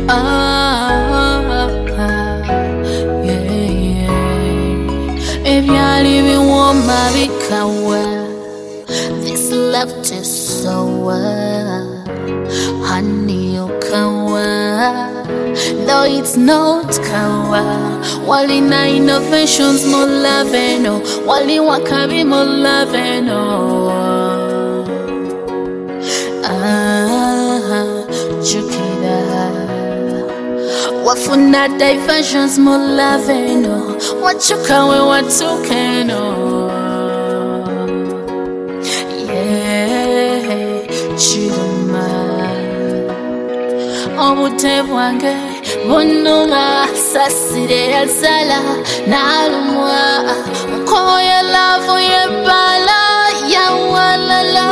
Ah, yeah. Ebyali biwoma bikawa. This love tastes sour. Honey, okawa. Though it's not kawa. Wali na innovations more loveno. Wali wakabi more loveno. Chukida. Wafuna diversions more loveno. Wachukawe watukeno. Yeah, chuma. Obute bwange bunuma sasire yazala nalumwa koye lavu yebala ya walala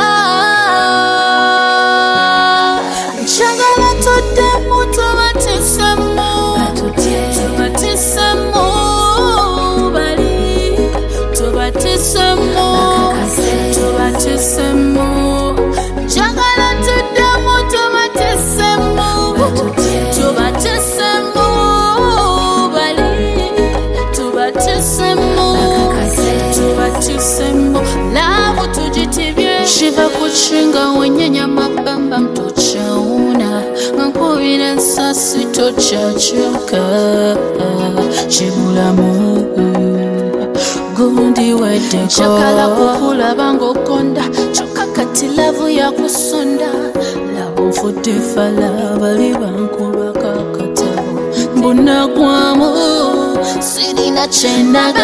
chagala tote muto batisemo bali tobatisemo chagala tote muto batisemo Love tujitibye shiva kuchinga wenyenya mabamba mtochauna ngankubira nsasi tochachuka chibulamu gundi wedeko chakala kukula bangokonda choka kati lavu ya kusonda lavo mfudifala bali bankuba kakatabo mbuna kwamu sirina chendaga.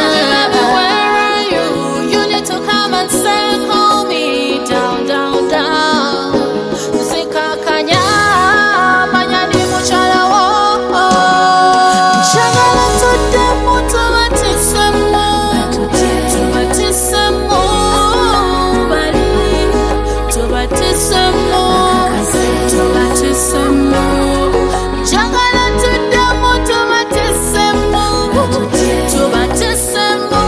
You need to come and circle me down, down, down. Zikakanya, manyani muchala wo. Chagala tote muto batisemo, batisemo, bali, batisemo, batisemo. Chagala tote muto batisemo, batisemo.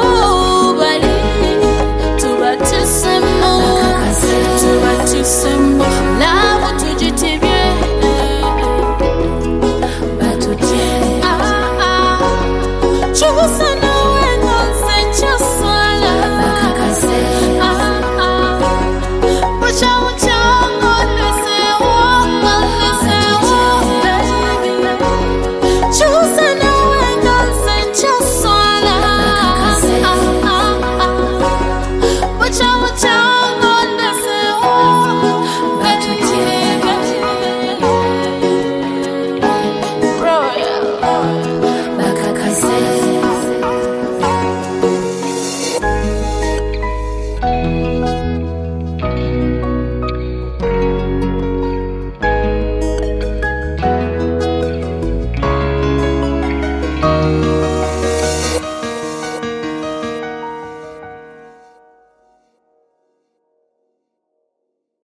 Love tujitibye chugusana wengo senchasala Wacha uchango lesewo chugusana wengo senchasala Wacha uchango lesewo